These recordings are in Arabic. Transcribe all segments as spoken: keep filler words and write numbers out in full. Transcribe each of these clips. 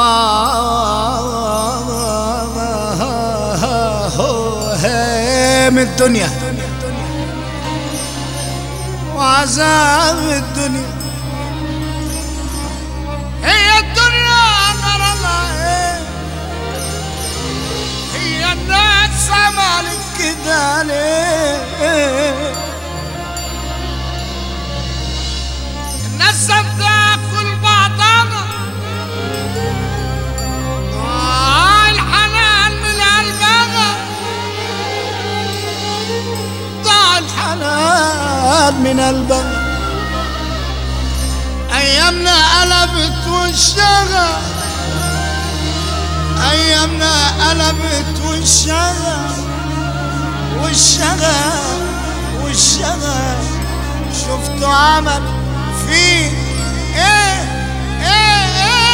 هام الدنيا وعذاب الدنيا، هي الدنيا غرامها، هي الناس عملت كده ليه؟ الناس بتاكل بعضها، ضاع الحنان من قلبها، ضاع الحنان من قلبها. أيامنا قلبت وشها، أيامنا قلبت وشها وشها وشها، شفتوا عمل فيه ايه ايه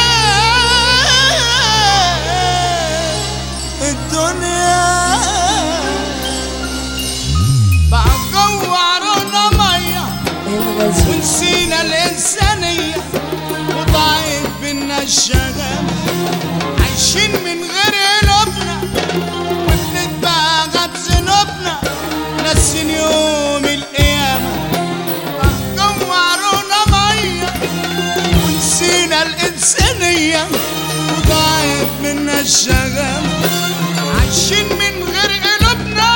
ايه الدنيا بقى جوه عرونا ميه ونسينا الإنسانية وضاعت بينا الشغف، عايشين من غير قلوبنا وبنتباغى بذنوبنا، ناسين يوم القيامة بقى جوه عرونا مية ونسينا الإنسانية وضاعت بينا الشغف، عايشين من غير قلوبنا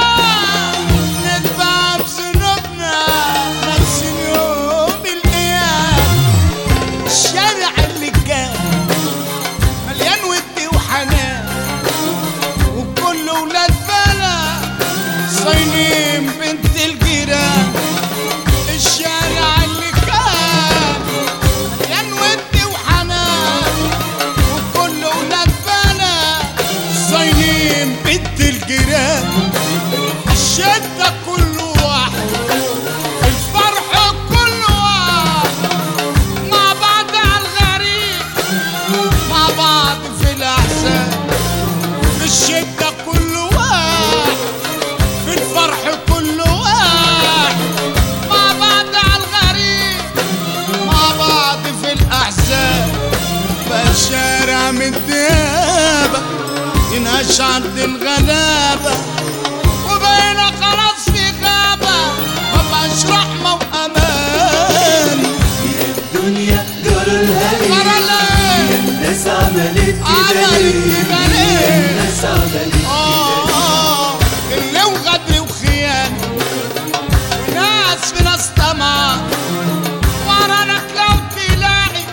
نتباغى بذنوبنا، ناسين يوم القيامة. الشارع اللي كان مليان ود وحنان وكل ولاد بلد صاينين بنت الجيران، الشارع اللي كان مليان ود وحنان وكل ولاد بلد صاينين بنت الجيران. الشدة كل واحد، الفرح كل واحد، مع بعض عالغريب مع بعض في الأحزان. في الشدة كل واحد، في الفرح كل واحد، مع بعض عالغريب مع بعض في الأحزان. بقى الشارع متدابة ينهش عند الغلابة، وبقينا خلاص في غابة مبقاش رحمة وأمان. يا الدنيا جرالها ليه؟ يا الناس عملت كده ليه؟ الناس عملت آه اللي وغدر وخيانة وناس في ناس طمع، ورانك لو تلاقي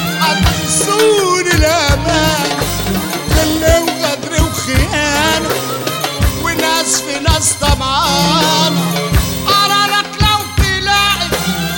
هتنسون الأمان. اللي وغدر وخيانة وناس في ناس طمعان، ورانك لو تلاقي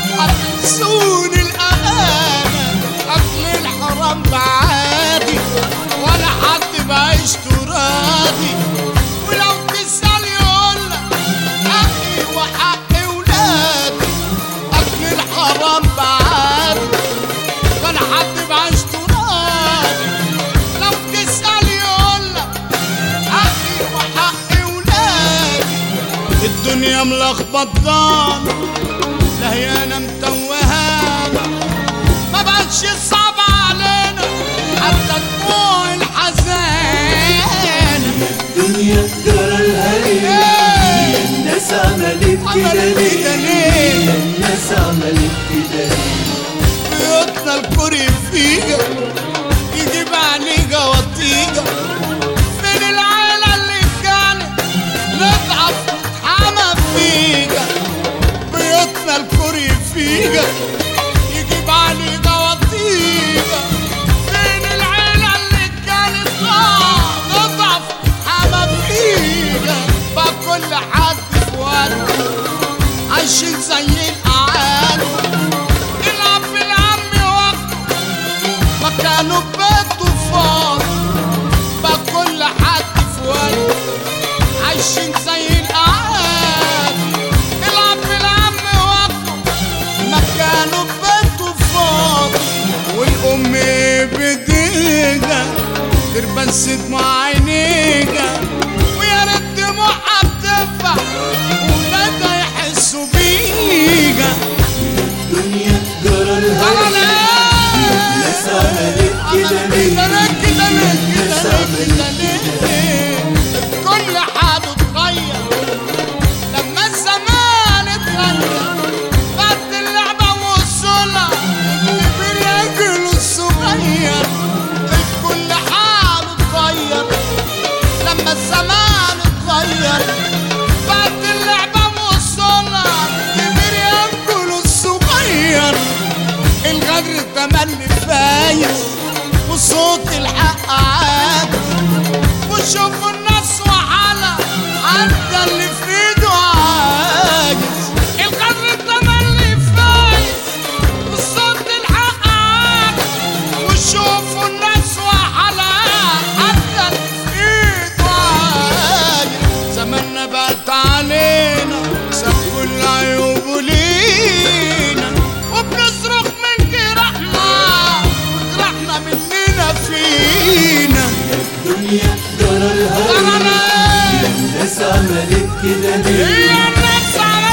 هتنسون الأمانة. أكل الحرام بعادي ولا حد بعيش تراضي، ولو تسأل يقولك حقي وحق ولادي. أكل الحرام بعادي ولا حد بعيش تراضي، لو تسأل يقولك حقي وحق ولادي. الدنيا ملخبطانا لهيانا متوهانا، ما بقتش صعب علينا حتى دموع الحزان. الدنيا جرالها ليه؟ يا الناس عملت كده ليه؟ يا الناس عملت كده ليه؟ بيوتنا الكوري فيها يجيب عليها وطيجة، فين العيلة اللي كانت نضعف نتحمى فيها؟ بيوتنا الكوري فيها يجيب عليها وطيجة، فين العيلة اللي كانت نضعف نتحمى فيها؟ بقى كل حد في وقته عايشين زي الأعالي، الأب العم وقته مكانه ببيته فاضي. بقى كل حد في وقته عايشين زي الأعالي، الأب العم وقته مكانه ببيته فاضي. والأم بديها تربس دموع عينيها، ويا ريت دموعها بتنفع وولادها يحسوا بيها. الدنيا جرالها ليه؟ يا الناس عملت كده ليه؟ ليه كده ليه كده ليه كده ليه كل حاجة اتغير لما الزمان اتغير بعد اللعبة والصلاة الكبير ياكل الصغير كل حاجة اتغير لما الزمان اتغير بعد اللعبة والصلاة الكبير ياكل الصغير الغدر تملي فايز وصوت الحق عاد وشوفوا الناس وحالة حتى اللي في ايده عاجز الغدر تملي فايز وصوت الحق عاد وشوفوا الناس وحالة حتى اللي في ايده عاجز زماننا بقت علينا ساب كل عيوبه لينا وبنصرخ من جراحنا وجراحنا مننا فينا الدنيا جرى الهوى جرى الناس عملت كده ليه هي الناس